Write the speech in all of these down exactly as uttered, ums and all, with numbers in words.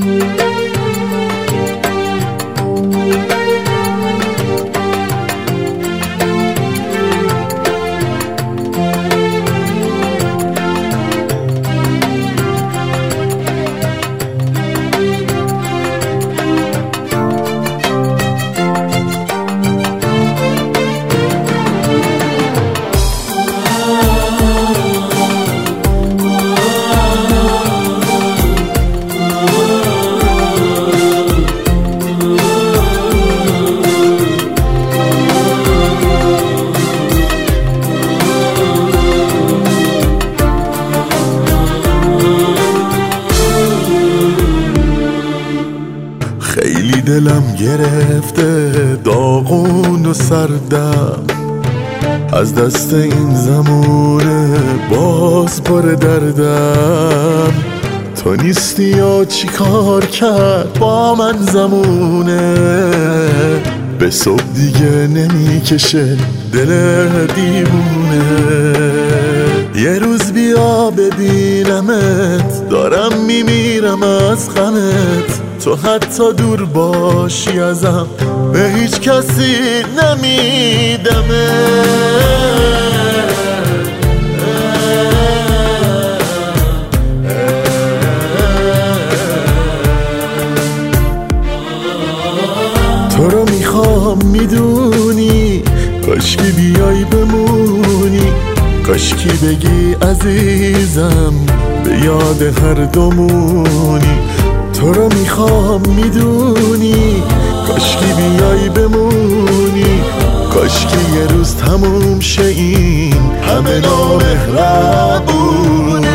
خیلی دلم گرفته داغون و سردم، از دست این زمونه باز پر دردم. تو نیستی یا چی کار کرد با من زمونه، به صبح دیگه نمیکشه دل دیوونه. یه روز بیا ببینمت، دارم میمیرم از غمت. تو حتی دور باشی ازم به هیچ کسی نمیدمه. تو رو میخوام میدونی، کاشکی بیای بمونی، کاشکی بگی عزیزم به یاد هر دومونی. تو رو میخوام میدونی، کاشکی بیای بمونی، کاشکی یه روز تموم شه این همه نامهربونی.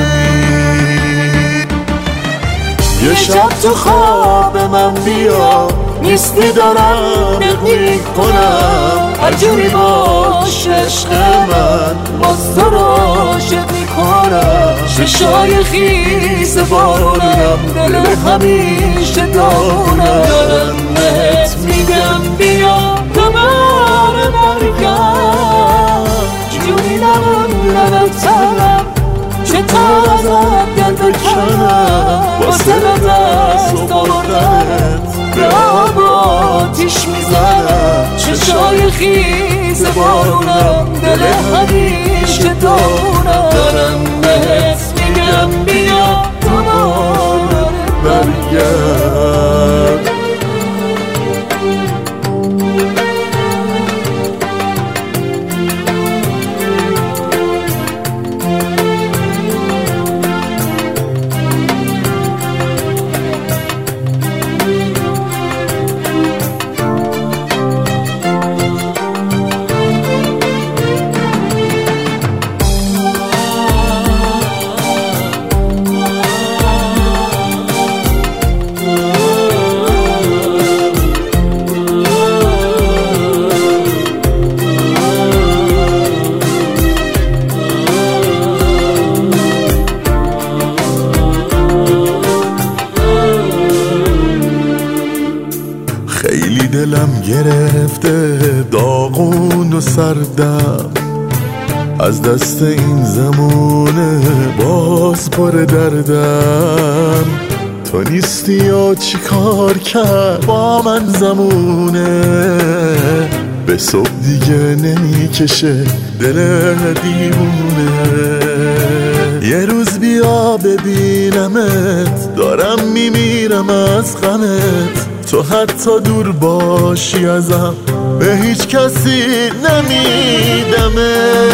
یه شب تو خواب من بیا، نیستی دارم بگوی کنم، هر جوری باش عشق من باز تو رو عاشق میکنم. چشای خیز بارونم، دل همیشه دارم. دارم بهت میگم بیا دوباره برگرد، جوری لبم لبترم چه تا ازت دل بکنم. واسه به دست آوردنت به آب آتیش میزنم. چشای خیز بارونم، دل همیشه دارم. دارم بهت میگم بیا دوباره برگرد. خیلی دلم گرفته داغون و سردم، از دست این زمونه باز پر دردم. تو نیستی یا چی کار کرد با من زمونه، به صبح دیگه نمیکشه دل دیوونه. یه روز بیا ببینمت، دارم میمیرم از غمت. تو حتی دور باشی ازم به هیچ کسی نمیدمه.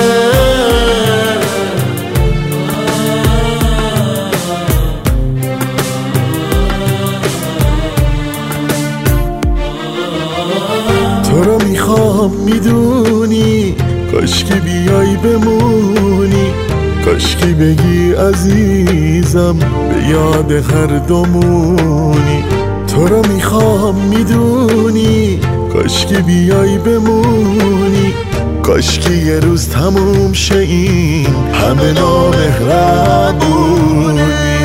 تو رو میخوام میدونی، کاشکی بیای بمونی، کاشکی بگی عزیزم به یاد هر دومونی. تو رو میخوام میدونی، کاشکی بیای بمونی، کاشکی یه روز تموم شه این همه نامهربونی.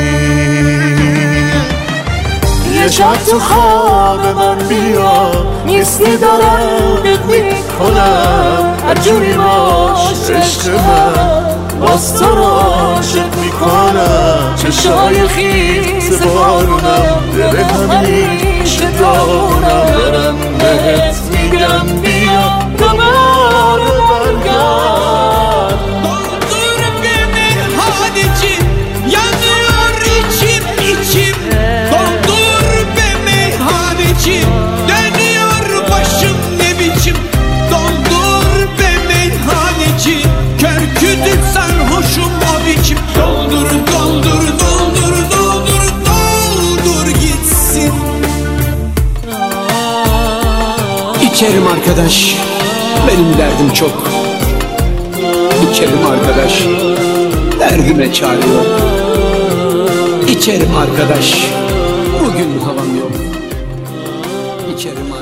یه شب تو خواب من بیا، نیستی دارم بگوی کنم، هر جوری باش عشق من باز تو رو عاشق میکنم چشای خیز بارونم دل همیشه دارم دارم بهت میگم بیا دوباره برگرد Doldur beni hadicim yanıyor içim içim Doldur beni hadicim dönüyor başım ne biçim Doldur beni hadicim kör kütük sarhoşum o biçim Doldur doldur doldur doldur doldur gitsin İçerim arkadaş benim derdim çok İçerim arkadaş derdime çare yok İçerim arkadaş bugün havam yok İçerim arkadaş